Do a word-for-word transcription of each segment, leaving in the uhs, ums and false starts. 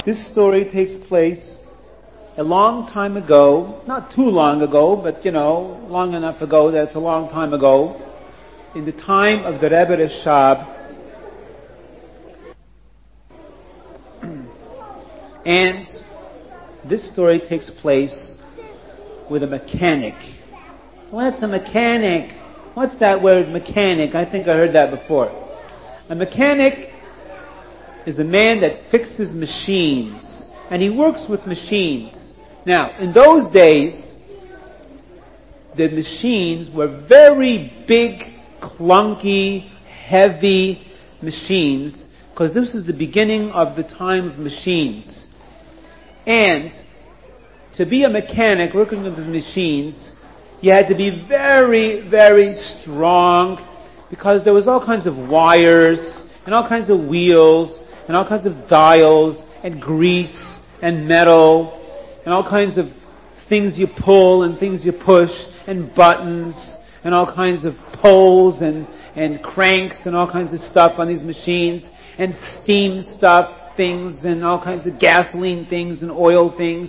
This story takes place a long time ago, not too long ago, but you know, long enough ago that it's a long time ago, in the time of the Rebbe Rashab. And this story takes place with a mechanic. What's a mechanic? What's that word, mechanic? I think I heard that before. A mechanic is a man that fixes machines, and he works with machines. Now, in those days, the machines were very big, clunky, heavy machines, because this is the beginning of the time of machines. And to be a mechanic working with the machines, you had to be very, very strong, because there was all kinds of wires and all kinds of wheels and all kinds of dials and grease and metal and all kinds of things you pull and things you push and buttons and all kinds of poles and, and cranks and all kinds of stuff on these machines and steam stuff things and all kinds of gasoline things and oil things.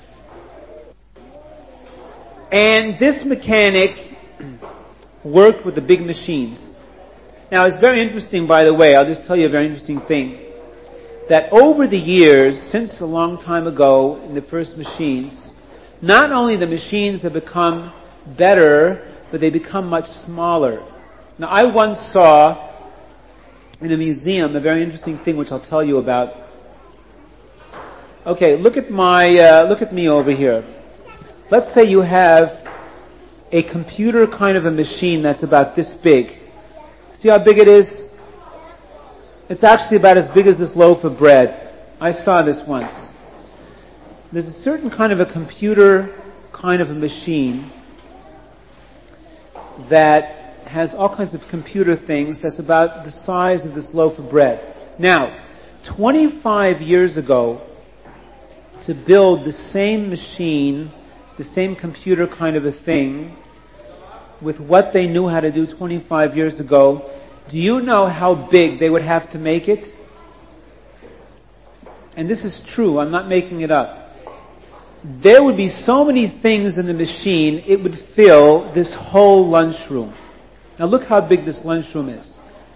And this mechanic worked with the big machines. Now, it's very interesting, by the way, I'll just tell you a very interesting thing, that over the years, since a long time ago in the first machines, not only the machines have become better, but they become much smaller. Now, I once saw in a museum a very interesting thing which I'll tell you about. Okay, look at my, uh, look at me over here. Let's say you have a computer kind of a machine that's about this big. See how big it is? It's actually about as big as this loaf of bread. I saw this once. There's a certain kind of a computer kind of a machine that has all kinds of computer things that's about the size of this loaf of bread. Now, twenty-five years ago, to build the same machine, the same computer kind of a thing, with what they knew how to do twenty-five years ago, do you know how big they would have to make it? And this is true, I'm not making it up. There would be so many things in the machine, it would fill this whole lunchroom. Now look how big this lunchroom is.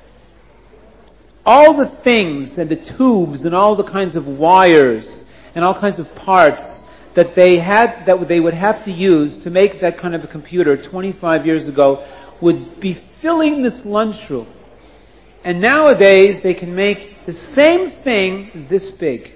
All the things and the tubes and all the kinds of wires and all kinds of parts that they had, that they would have to use to make that kind of a computer twenty-five years ago would be filling this lunchroom. And nowadays they can make the same thing this big.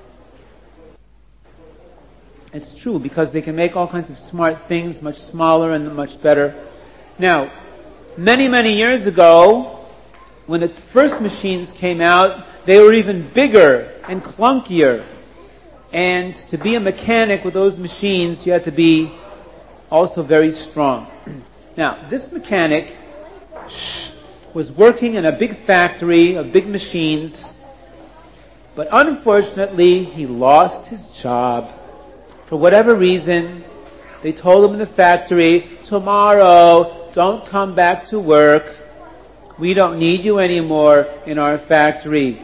It's true, because they can make all kinds of smart things much smaller and much better. Now, many, many years ago, when the first machines came out, they were even bigger and clunkier. And to be a mechanic with those machines, you had to be also very strong. Now, this mechanic was working in a big factory of big machines, but unfortunately, he lost his job. For whatever reason, they told him in the factory, tomorrow, don't come back to work. We don't need you anymore in our factory.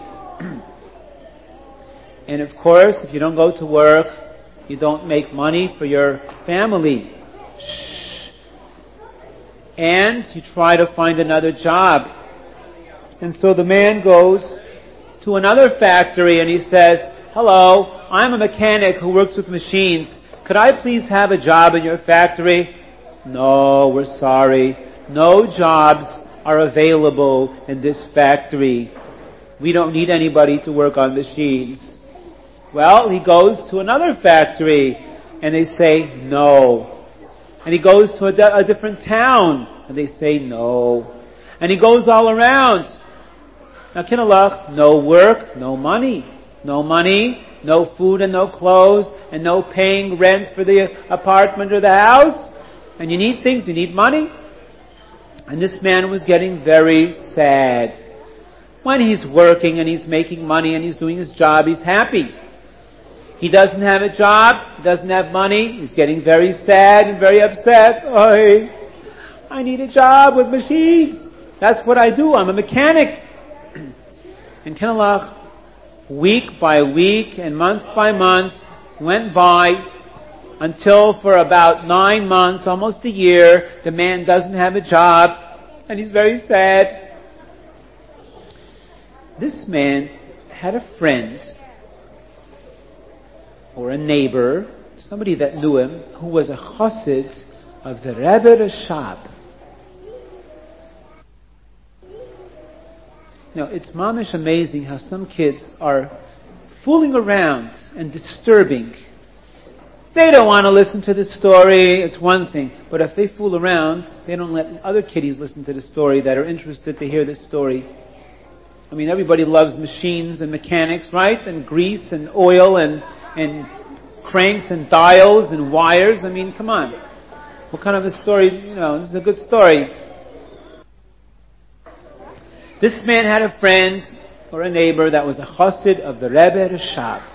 And of course, if you don't go to work, you don't make money for your family. And you try to find another job. And so the man goes to another factory and he says, hello, I'm a mechanic who works with machines. Could I please have a job in your factory? No, we're sorry. No jobs are available in this factory. We don't need anybody to work on machines. Well, he goes to another factory and they say no. And he goes to a, di- a different town and they say no. And he goes all around. Now, kinalach, no work, no money. No money, no food and no clothes, and no paying rent for the apartment or the house. And you need things, you need money. And this man was getting very sad. When he's working and he's making money and he's doing his job, he's happy. He doesn't have a job, he doesn't have money, he's getting very sad and very upset. I, I need a job with machines. That's what I do, I'm a mechanic. And kinalach, week by week and month by month went by until for about nine months, almost a year, the man doesn't have a job and he's very sad. This man had a friend or a neighbor, somebody that knew him, who was a chassid of the Rebbe Rashab. Now, it's mamish amazing how some kids are fooling around and disturbing. They don't want to listen to the story, it's one thing. But if they fool around, they don't let other kiddies listen to the story that are interested to hear this story. I mean, everybody loves machines and mechanics, right? And grease and oil and, and cranks and dials and wires. I mean, come on. What kind of a story, you know, this is a good story. This man had a friend or a neighbor that was a chassid of the Rebbe Rashab.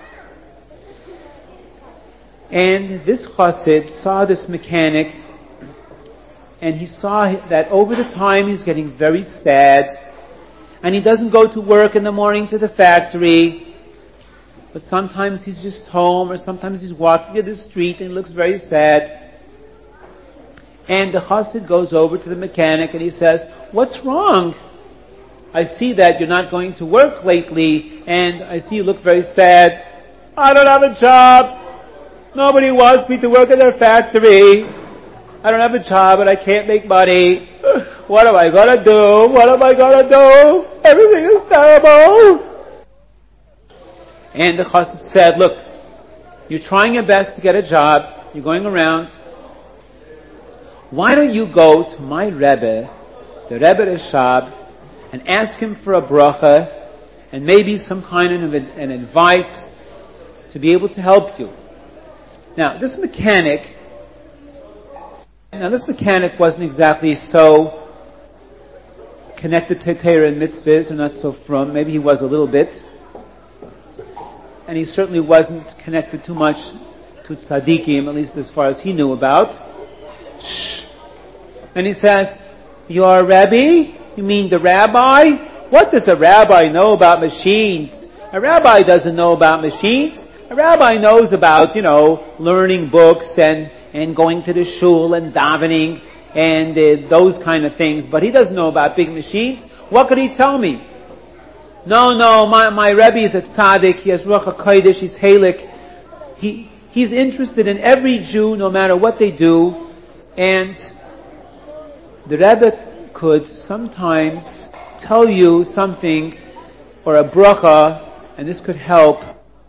And this chassid saw this mechanic, and he saw that over the time he's getting very sad, and he doesn't go to work in the morning to the factory, but sometimes he's just home, or sometimes he's walking to the street and he looks very sad. And the chassid goes over to the mechanic and he says, "What's wrong? I see that you're not going to work lately, and I see you look very sad." "I don't have a job. Nobody wants me to work in their factory. I don't have a job and I can't make money. What am I going to do? What am I going to do? Everything is terrible." And the chassid said, "Look, you're trying your best to get a job. You're going around. Why don't you go to my Rebbe, the Rebbe Rashab, and ask him for a bracha and maybe some kind of an advice to be able to help you." Now, this mechanic, now this mechanic wasn't exactly so connected to Torah and mitzvahs, or not so from. Maybe he was a little bit. And he certainly wasn't connected too much to tzaddikim, at least as far as he knew about. Shh. And he says, "You're a rabbi? You mean the rabbi? What does a rabbi know about machines? A rabbi doesn't know about machines. A rabbi knows about, you know, learning books and, and going to the shul and davening and uh, those kind of things. But he doesn't know about big machines. What could he tell me?" No, no, my, my Rebbe is a tzaddik. He has Ruach HaKodesh. He's Halik. He, he's interested in every Jew, no matter what they do. And the Rebbe could sometimes tell you something or a bracha, and this could help.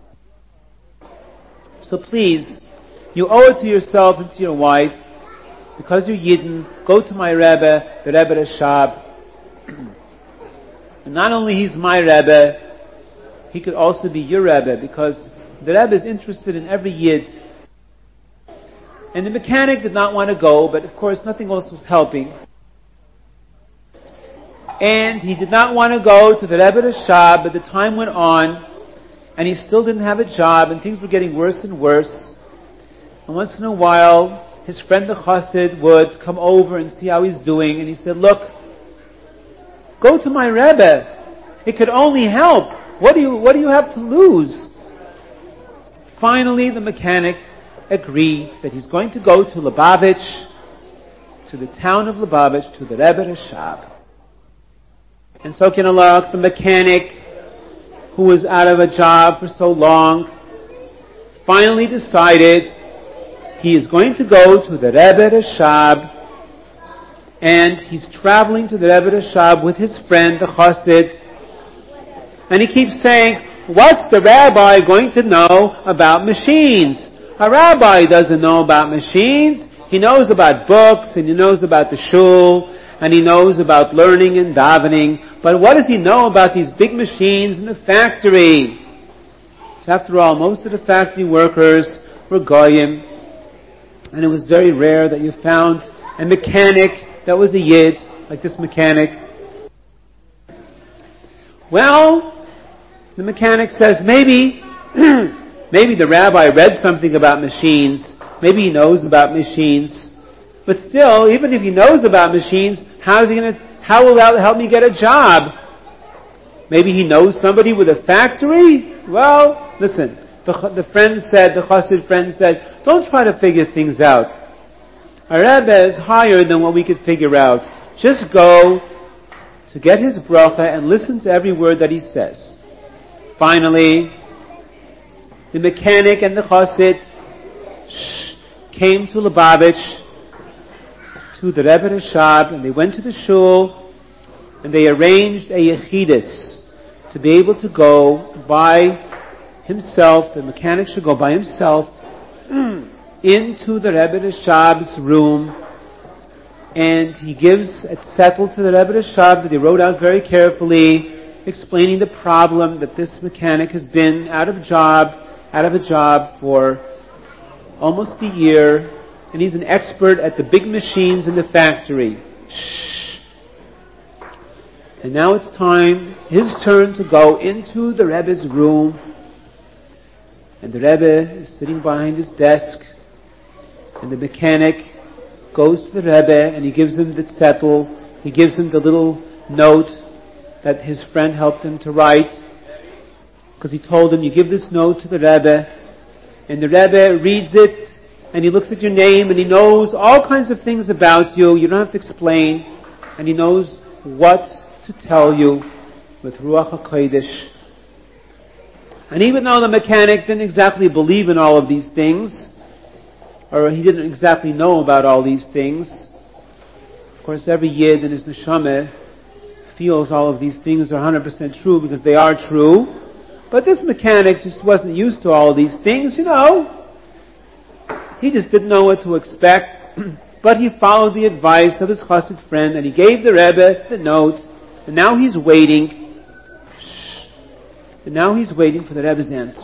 So please, you owe it to yourself and to your wife, because you're Yidden, go to my Rebbe, the Rebbe Rashab. And not only he's my Rebbe, he could also be your Rebbe, because the Rebbe is interested in every Yid. And the mechanic did not want to go, but of course nothing else was helping. And he did not want to go to the Rebbe Rashab, but the time went on, and he still didn't have a job, and things were getting worse and worse. And once in a while, his friend the chassid would come over and see how he's doing, and he said, "Look, go to my Rebbe. It could only help. What do you, what do you have to lose?" Finally, the mechanic agreed that he's going to go to Lubavitch, to the town of Lubavitch, to the Rebbe Rashab. And so, Kinalach, the mechanic, who was out of a job for so long, finally decided he is going to go to the Rebbe Rashab, and he's traveling to the Rebbe Rashab with his friend, the chassid, and he keeps saying, "What's the rabbi going to know about machines? A rabbi doesn't know about machines. He knows about books, and he knows about the shul, and he knows about learning and davening. But what does he know about these big machines in the factory?" So after all, most of the factory workers were goyim, and it was very rare that you found a mechanic that was a Yid, like this mechanic. Well, the mechanic says, maybe, maybe the rabbi read something about machines. Maybe he knows about machines. But still, even if he knows about machines, how is he going to, how will that help me get a job? Maybe he knows somebody with a factory? Well, listen, the, the friend said, the Chassid friend said, don't try to figure things out. Our Rebbe is higher than what we could figure out. Just go to get his bracha and listen to every word that he says. Finally, the mechanic and the Chassid came to Lubavitch, to the Rebbe Rashab, and they went to the shul, and they arranged a yechidus to be able to go by himself. The mechanic should go by himself into the Rebbe Rashab's room, and he gives a settle to the Rebbe Rashab that he wrote out very carefully, explaining the problem that this mechanic has been out of job, out of a job for almost a year, and he's an expert at the big machines in the factory. Shh. And now it's time, his turn to go into the Rebbe's room, and the Rebbe is sitting behind his desk, and the mechanic goes to the Rebbe and he gives him the zettel, he gives him the little note that his friend helped him to write, because he told him, you give this note to the Rebbe, and the Rebbe reads it, and he looks at your name, and he knows all kinds of things about you, you don't have to explain, and he knows what to tell you with Ruach HaKodesh. And even though the mechanic didn't exactly believe in all of these things, or he didn't exactly know about all these things, of course every Yid in his neshama feels all of these things are one hundred percent true because they are true. But this mechanic just wasn't used to all of these things, you know. He just didn't know what to expect. But he followed the advice of his chassid friend, and he gave the Rebbe the note, and now he's waiting. And now he's waiting for the Rebbe's answer.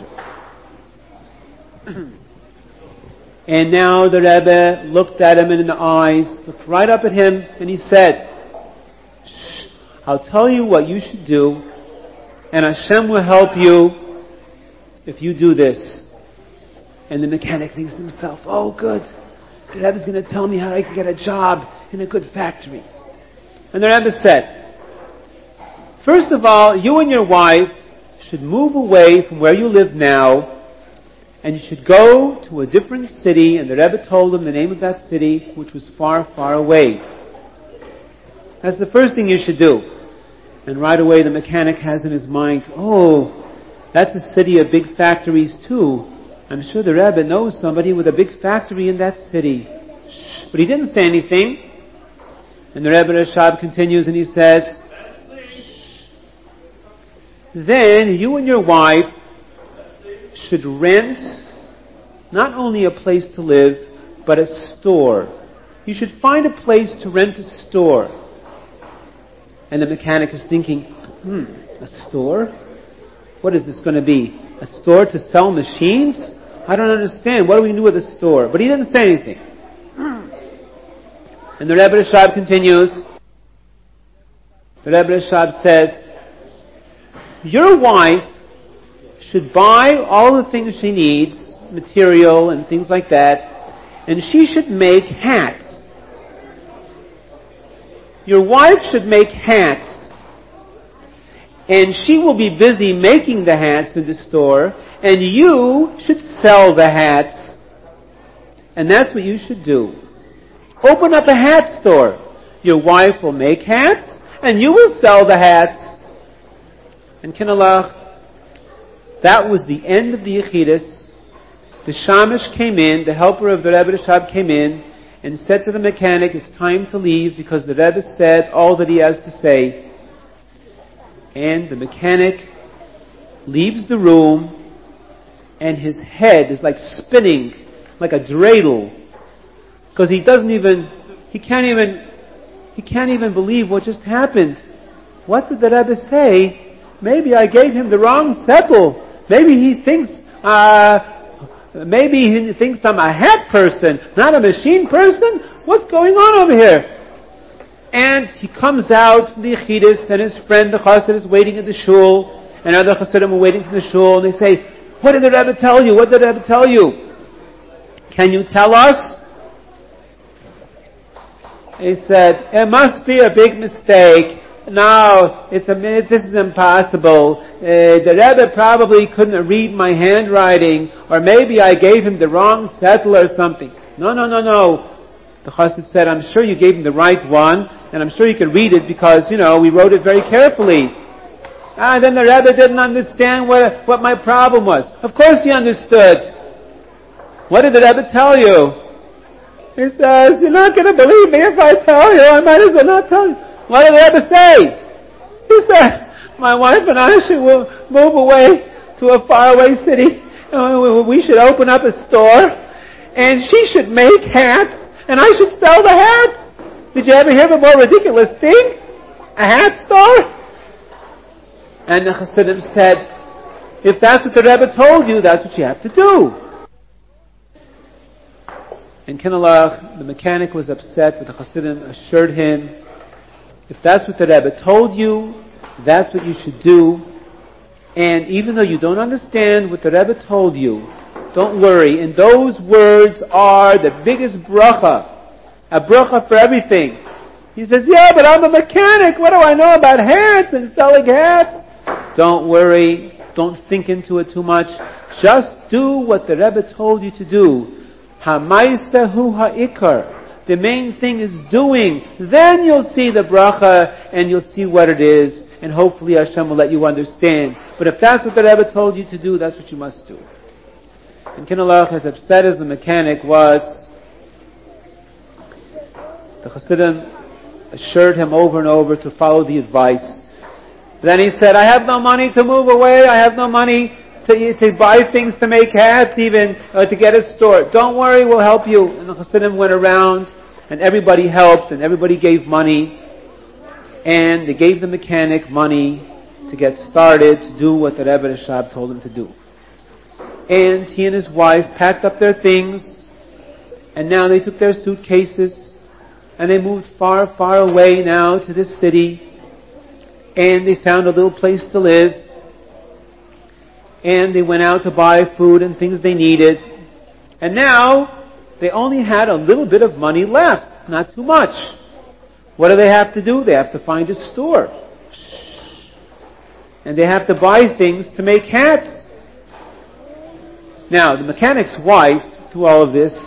And now the Rebbe looked at him in the eyes, looked right up at him, and he said, I'll tell you what you should do, and Hashem will help you if you do this. And the mechanic thinks to himself, oh good, the Rebbe's going to tell me how I can get a job in a good factory. And the Rebbe said, first of all, you and your wife should move away from where you live now, and you should go to a different city. And the Rebbe told him the name of that city, which was far, far away. That's the first thing you should do. And right away the mechanic has in his mind, oh, that's a city of big factories too. I'm sure the Rebbe knows somebody with a big factory in that city. But he didn't say anything. And the Rebbe Rashab continues and he says, then you and your wife should rent not only a place to live, but a store. You should find a place to rent a store. And the mechanic is thinking, hmm, a store? What is this going to be? A store to sell machines? I don't understand. What do we do with a store? But he didn't say anything. And the Rebbe Rashab continues. The Rebbe Rashab says, your wife should buy all the things she needs, material and things like that, and she should make hats. Your wife should make hats, and she will be busy making the hats in the store, and you should sell the hats. And that's what you should do. Open up a hat store. Your wife will make hats, and you will sell the hats. And Kinalach, that was the end of the Yechidus. The Shamish came in, the helper of the Rebbe Rashab came in, and said to the mechanic, it's time to leave because the Rebbe said all that he has to say. And the mechanic leaves the room, and his head is like spinning, like a dreidel, because he doesn't even, he can't even, he can't even believe what just happened. What did the Rebbe say? Maybe I gave him the wrong settle. Maybe he thinks, uh, maybe he thinks I'm a hat person, not a machine person. What's going on over here? And he comes out from the Yechidus, and his friend, the Chassid, is waiting at the shul, and other Chassidim are waiting for the shul, and they say, what did the Rebbe tell you? What did the Rebbe tell you? Can you tell us? He said, it must be a big mistake. no, it's a minute, this is impossible. Uh, the Rebbe probably couldn't read my handwriting, or maybe I gave him the wrong settle or something. No, no, no, no. The Chassid said, I'm sure you gave him the right one, and I'm sure you can read it because, you know, we wrote it very carefully. Ah, then the Rebbe didn't understand what, what my problem was. Of course he understood. What did the Rebbe tell you? He says, you're not going to believe me if I tell you. I might as well not tell you. What did the Rebbe say? He said, my wife and I should move away to a faraway city. We should open up a store, and she should make hats, and I should sell the hats. Did you ever hear of a more ridiculous thing? A hat store? And the Chassidim said, if that's what the Rebbe told you, that's what you have to do. And Kinalach, the mechanic, was upset, but the Chassidim assured him, if that's what the Rebbe told you, that's what you should do. And even though you don't understand what the Rebbe told you, don't worry. And those words are the biggest bracha. A bracha for everything. He says, yeah, but I'm a mechanic. What do I know about hats and selling hats? Don't worry. Don't think into it too much. Just do what the Rebbe told you to do. Ha'maisa hu ha'ikar. The main thing is doing. Then you'll see the bracha and you'll see what it is. And hopefully Hashem will let you understand. But if that's what the Rebbe told you to do, that's what you must do. And Kinalach, as upset as the mechanic was, the Chassidim assured him over and over to follow the advice. Then he said, I have no money to move away. I have no money to, to buy things to make hats, even uh, to get a store. Don't worry, we'll help you. And the Chassidim went around, and everybody helped, and everybody gave money. And they gave the mechanic money to get started, to do what the Rebbe Rashab told him to do. And he and his wife packed up their things, and now they took their suitcases, and they moved far, far away now to this city, and they found a little place to live, and they went out to buy food and things they needed, and now they only had a little bit of money left, not too much. What do they have to do? They have to find a store. And they have to buy things to make hats. Now, the mechanic's wife, through all of this,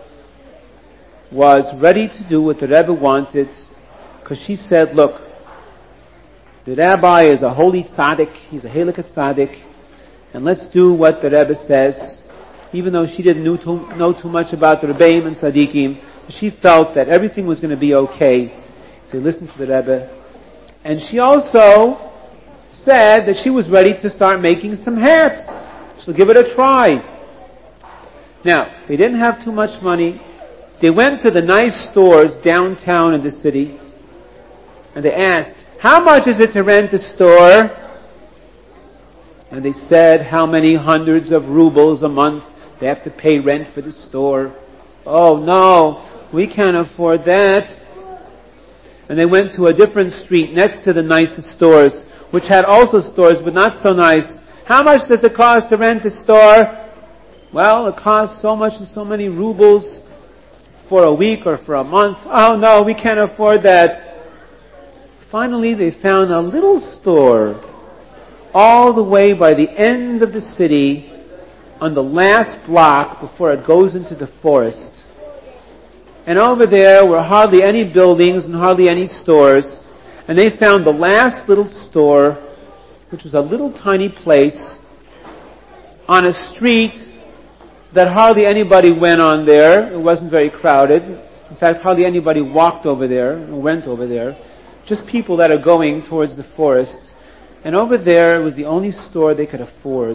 was ready to do what the Rebbe wanted, because she said, look, the Rabbi is a holy tzaddik, he's a helikat tzaddik, and let's do what the Rebbe says, even though she didn't know too, know too much about the Rebbeim and tzaddikim, she felt that everything was going to be okay. So listen to the Rebbe. And she also said that she was ready to start making some hats. So give it a try. Now, they didn't have too much money. They went to the nice stores downtown in the city, and they asked, how much is it to rent a store? And they said how many hundreds of rubles a month they have to pay rent for the store. Oh no, we can't afford that. And they went to a different street next to the nicest stores, which had also stores but not so nice. How much does it cost to rent a store? Well, it costs so much and so many rubles for a week or for a month. Oh no, we can't afford that. Finally, they found a little store all the way by the end of the city on the last block before it goes into the forest. And over there were hardly any buildings and hardly any stores. And they found the last little store, which was a little tiny place on a street that hardly anybody went on there. It wasn't very crowded. In fact, hardly anybody walked over there or went over there. Just people that are going towards the forest. And over there was the only store they could afford.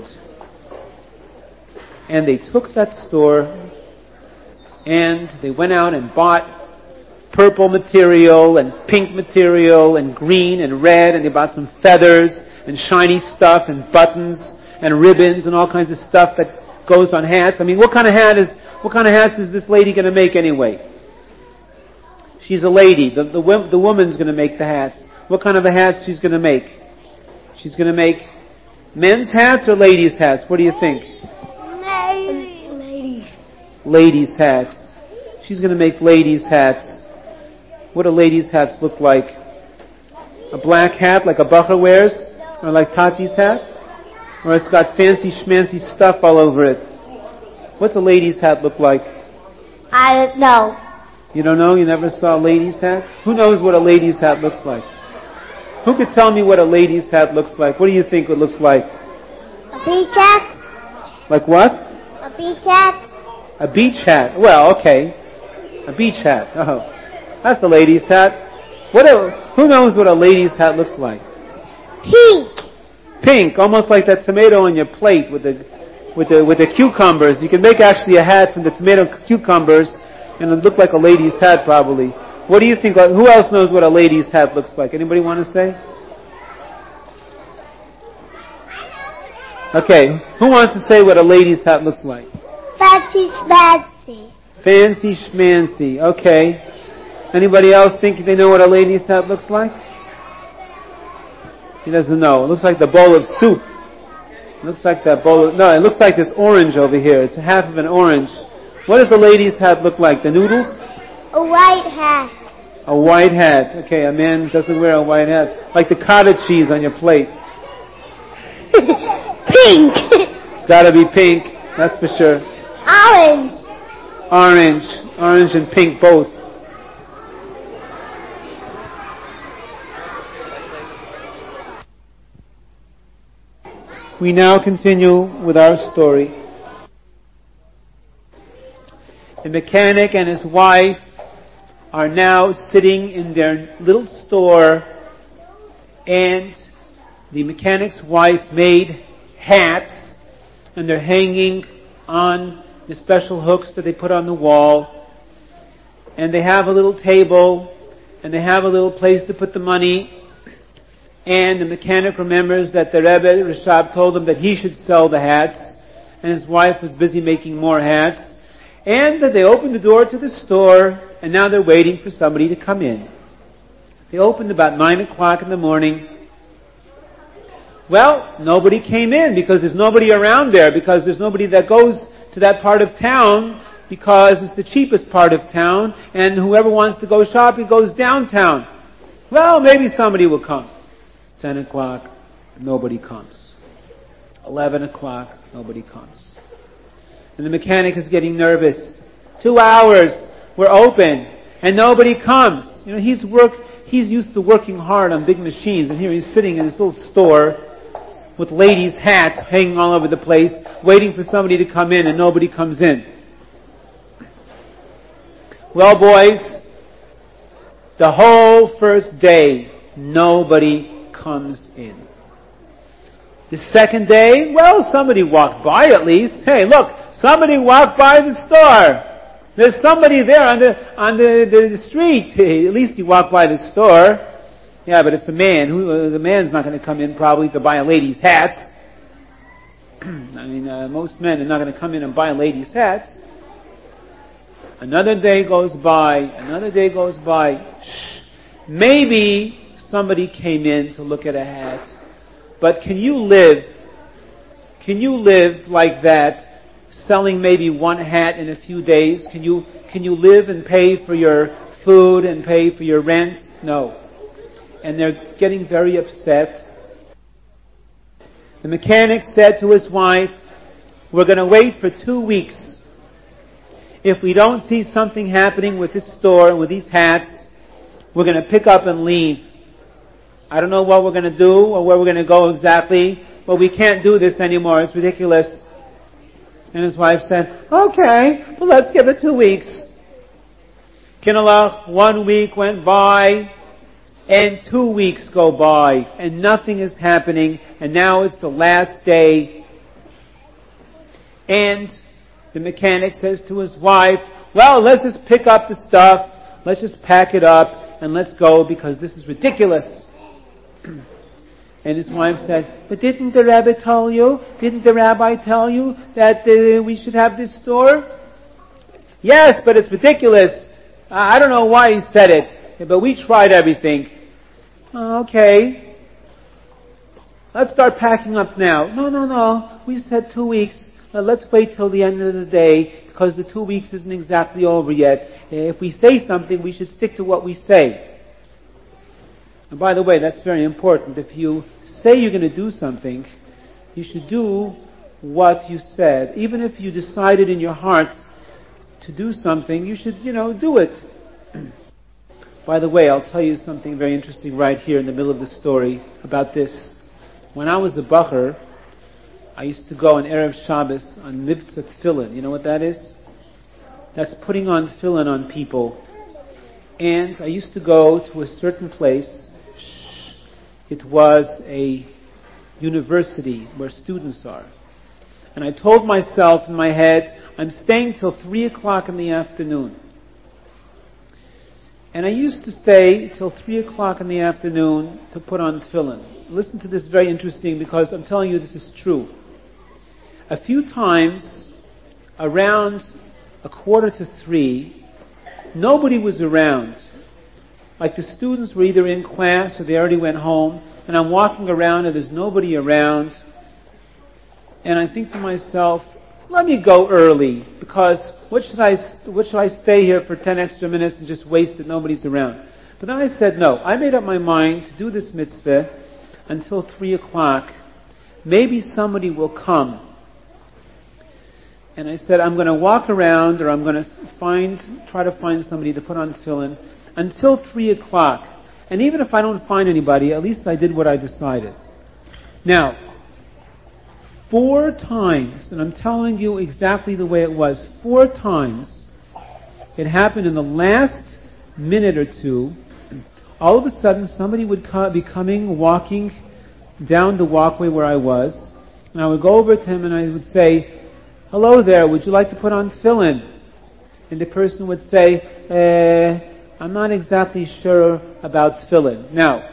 And they took that store and they went out and bought purple material and pink material and green and red, and they bought some feathers and shiny stuff and buttons and ribbons and all kinds of stuff that goes on hats. I mean, what kind of hat is what kind of hats is this lady going to make anyway? She's a lady. The, the, the woman's going to make the hats. What kind of a hat she's going to make? She's going to make men's hats or ladies' hats? What do you think? Ladies. Ladies' hats. She's going to make ladies' hats. What do ladies' hats look like? A black hat like a bacher wears? Or like Tati's hat? Or it's got fancy schmancy stuff all over it? What's a lady's hat look like? I don't know. You don't know? You never saw a lady's hat? Who knows what a lady's hat looks like? Who could tell me what a lady's hat looks like? What do you think it looks like? A beach hat? Like what? A beach hat? A beach hat. Well, okay. A beach hat. Oh, that's a lady's hat. What? A, who knows what a lady's hat looks like? Pink. Pink, almost like that tomato on your plate with the with the with the cucumbers. You can make actually a hat from the tomato cucumbers, and it look like a lady's hat probably. What do you think? Who else knows what a lady's hat looks like? Anybody want to say? Okay, who wants to say what a lady's hat looks like? Fancy schmancy. Fancy schmancy. Okay. Anybody else think they know what a lady's hat looks like? He doesn't know. It looks like the bowl of soup. It looks like that bowl of... No, it looks like this orange over here. It's half of an orange. What does a lady's hat look like? The noodles? A white hat. A white hat. Okay, a man doesn't wear a white hat. Like the cottage cheese on your plate. Pink. It's got to be pink. That's for sure. Orange. Orange. Orange and pink both. We now continue with our story. The mechanic and his wife are now sitting in their little store, and the mechanic's wife made hats, and they're hanging on the special hooks that they put on the wall. And they have a little table, and they have a little place to put the money. And the mechanic remembers that the Rebbe, Rashab, told him that he should sell the hats, and his wife was busy making more hats. And that they opened the door to the store, and now they're waiting for somebody to come in. They opened about nine o'clock in the morning. Well, nobody came in because there's nobody around there, because there's nobody that goes to that part of town, because it's the cheapest part of town, and whoever wants to go shopping goes downtown. Well, maybe somebody will come. Ten o'clock, nobody comes. Eleven o'clock, nobody comes. And the mechanic is getting nervous. Two hours, we're open, and nobody comes. You know, he's work, he's used to working hard on big machines, and here he's sitting in this little store with ladies' hats hanging all over the place, waiting for somebody to come in, and nobody comes in. Well, boys, the whole first day, nobody comes in. The second day, well, somebody walked by at least. Hey, look, somebody walked by the store. There's somebody there on the on the, the, the street. At least he walked by the store. Yeah, but it's a man. Who the man's not going to come in probably to buy a lady's hats. I mean, uh, most men are not going to come in and buy ladies' hats. Another day goes by. Another day goes by. Shh. Maybe somebody came in to look at a hat. But can you live, can you live like that, selling maybe one hat in a few days? Can you, can you live and pay for your food and pay for your rent? No. And they're getting very upset. The mechanic said to his wife, we're going to wait for two weeks. If we don't see something happening with this store and with these hats, we're going to pick up and leave. I don't know what we're going to do or where we're going to go exactly, but we can't do this anymore. It's ridiculous. And his wife said, okay, well, let's give it two weeks. Kinalach, one week went by, and two weeks go by, and nothing is happening, and now it's the last day. And the mechanic says to his wife, well, let's just pick up the stuff, let's just pack it up, and let's go, because this is ridiculous. And his wife said, but didn't the rabbi tell you, didn't the rabbi tell you that uh, we should have this store? Yes, but it's ridiculous. I don't know why he said it, but we tried everything. Okay. Let's start packing up now. No, no, no. We said two weeks. Uh, let's wait till the end of the day, because the two weeks isn't exactly over yet. Uh, if we say something, we should stick to what we say. And by the way, that's very important. If you say you're going to do something, you should do what you said. Even if you decided in your heart to do something, you should, you know, do it. By the way, I'll tell you something very interesting right here in the middle of the story about this. When I was a bacher, I used to go on Erev Shabbos on Mitzvah Tefillin. You know what that is? That's putting on tefillin on people. And I used to go to a certain place. It was a university where students are. And I told myself in my head, I'm staying till three o'clock in the afternoon. And I used to stay till three o'clock in the afternoon to put on tefillin. Listen to this, very interesting, because I'm telling you this is true. A few times, around a quarter to three, nobody was around. Like the students were either in class or they already went home, and I'm walking around and there's nobody around. And I think to myself, let me go early, because what should I what should I stay here for ten extra minutes and just waste it? Nobody's around. But then I said no. I made up my mind to do this mitzvah until three o'clock. Maybe somebody will come. And I said I'm going to walk around, or I'm going to find try to find somebody to put on tefillin until three o'clock. And even if I don't find anybody, at least I did what I decided. Now, four times, and I'm telling you exactly the way it was, four times, it happened in the last minute or two. All of a sudden, somebody would be coming, walking down the walkway where I was, and I would go over to him and I would say, hello there, would you like to put on tefillin? And the person would say, eh, I'm not exactly sure about tefillin. Now,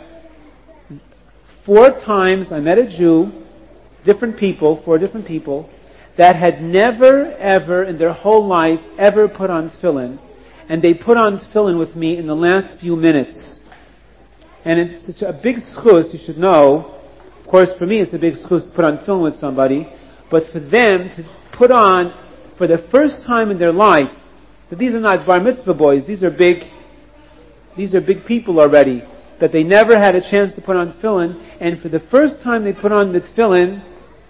four times I met a Jew, different people, four different people, that had never, ever in their whole life ever put on tefillin, and they put on tefillin with me in the last few minutes. And it's such a big schus, you should know. Of course, for me it's a big schus to put on tefillin with somebody, but for them to put on, for the first time in their life, that these are not bar mitzvah boys, these are big, these are big people already, that they never had a chance to put on tefillin, and for the first time they put on the tefillin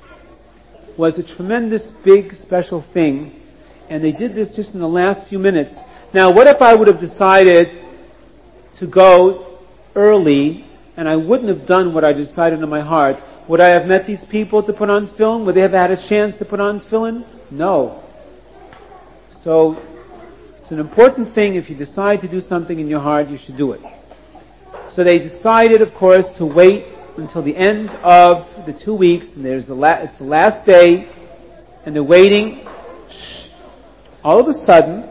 was a tremendous, big, special thing, and they did this just in the last few minutes. Now, what if I would have decided to go early, and I wouldn't have done what I decided in my heart? Would I have met these people to put on tefillin? Would they have had a chance to put on tefillin? No. So, it's an important thing. If you decide to do something in your heart, you should do it. So they decided, of course, to wait until the end of the two weeks, and there's the la- it's the last day, and they're waiting. All of a sudden,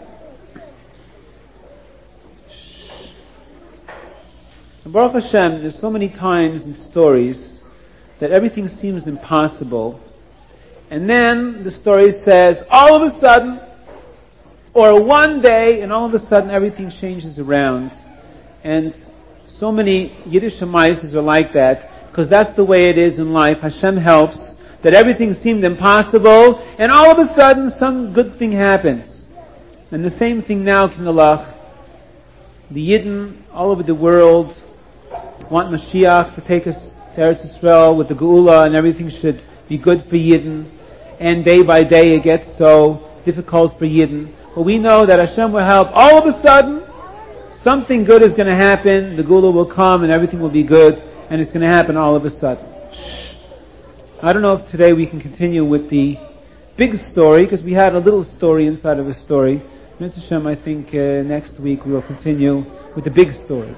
and Baruch Hashem, there's so many times in stories that everything seems impossible, and then the story says, all of a sudden, or one day, and all of a sudden everything changes around. And so many Yiddish Maises are like that, because that's the way it is in life. Hashem helps, that everything seemed impossible, and all of a sudden some good thing happens. And the same thing now, King Allah. The Yidden all over the world want Mashiach to take us to Eretz Yisrael with the Geula, and everything should be good for Yidden. And day by day it gets so difficult for Yidden. But we know that Hashem will help. All of a sudden, something good is going to happen. The Geula will come and everything will be good. And it's going to happen all of a sudden. I don't know if today we can continue with the big story, because we had a little story inside of a story. Mister Hashem, I think uh, next week we will continue with the big story.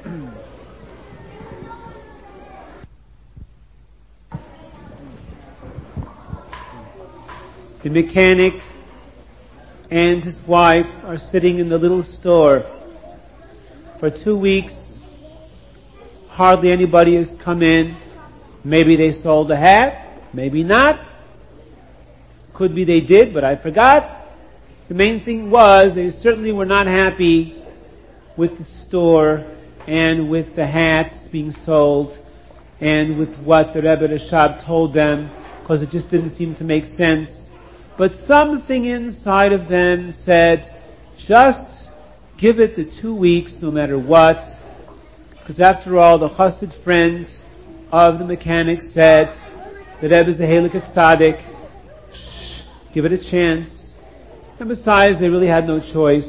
The mechanic and his wife are sitting in the little store. For two weeks, hardly anybody has come in. Maybe they sold a hat, maybe not. Could be they did, but I forgot. The main thing was they certainly were not happy with the store and with the hats being sold and with what the Rebbe Rashab told them, because it just didn't seem to make sense. But something inside of them said, just give it the two weeks no matter what, Because after all, the chassid friend of the mechanic said, the Rebbe is a Heilig Tzaddik, shh, give it a chance. And besides, they really had no choice.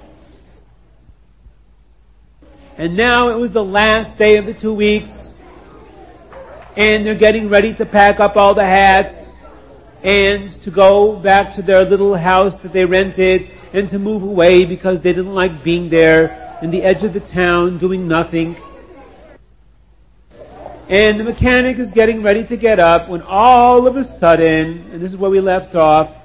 And now it was the last day of the two weeks, and they're getting ready to pack up all the hats and to go back to their little house that they rented and to move away because they didn't like being there in the edge of the town doing nothing. And the mechanic is getting ready to get up when all of a sudden, and this is where we left off,